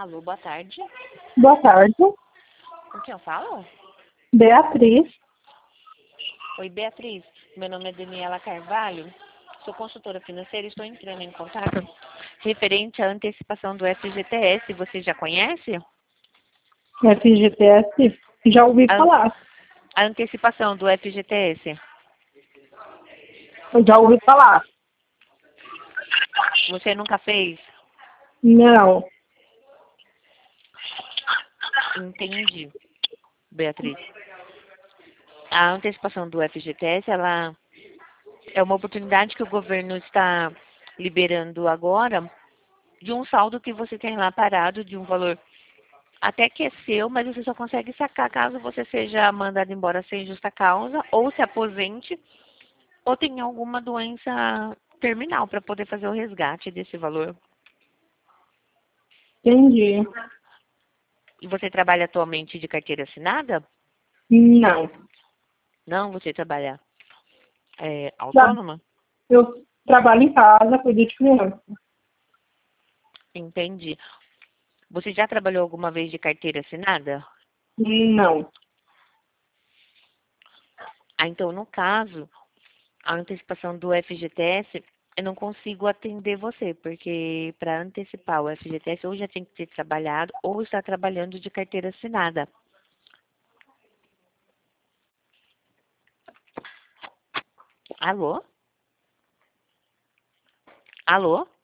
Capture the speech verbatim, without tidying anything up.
Alô, boa tarde. Boa tarde, Com quem eu falo? Beatriz. Oi, Beatriz. Meu nome é Daniela Carvalho. Sou consultora financeira e estou entrando em contato referente à antecipação do F G T S. Você já conhece? F G T S, já ouvi A, falar. a antecipação do F G T S. Eu já ouvi falar. Você nunca fez? Não, Entendi, Beatriz. A antecipação do F G T S, ela é uma oportunidade que o governo está liberando agora de um saldo que você tem lá parado, de um valor até que é seu, mas você só consegue sacar caso você seja mandado embora sem justa causa, ou se aposente, ou tenha alguma doença terminal para poder fazer o resgate desse valor. entendi. E você trabalha atualmente de carteira assinada? Não. Não, você trabalha é, Tra- autônoma? Eu trabalho em casa, cuido de criança. Entendi. Você já trabalhou alguma vez de carteira assinada? Não. Ah, então, no caso, a antecipação do F G T S, eu não consigo atender você, porque para antecipar o F G T S, ou já tem que ter trabalhado, ou está trabalhando de carteira assinada. Alô? Alô?